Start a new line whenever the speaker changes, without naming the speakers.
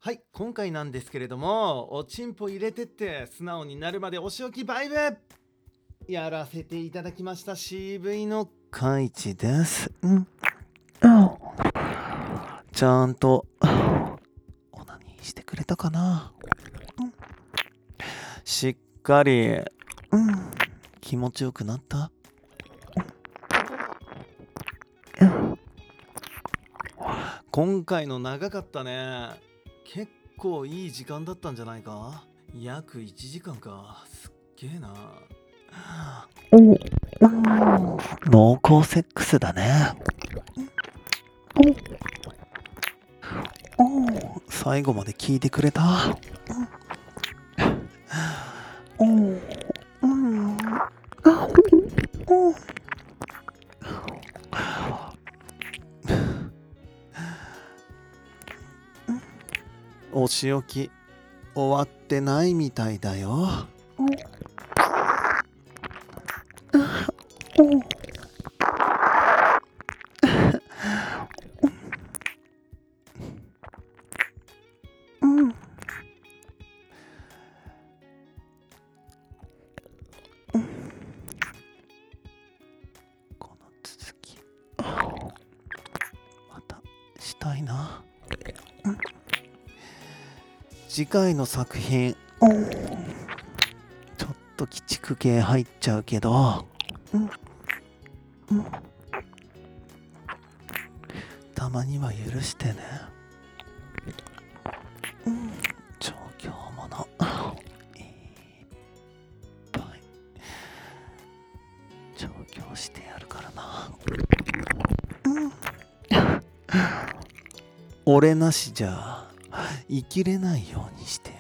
はい、今回なんですけれども、おちんぽ入れてって素直になるまでお仕置きバイブやらせていただきました CV のカイチです。ちゃんとオナニーしてくれたかな。しっかり、気持ちよくなった。今回の長かったね。結構いい時間だったんじゃないか。約1時間か。すっげえな。濃厚セックスだね。最後まで聞いてくれた。お仕置き終わってないみたいだよ。この続きまたしたいな。次回の作品ちょっと鬼畜系入っちゃうけど、たまには許してね。調教ものいっぱい調教してやるからな。俺なしじゃ生きれないようにして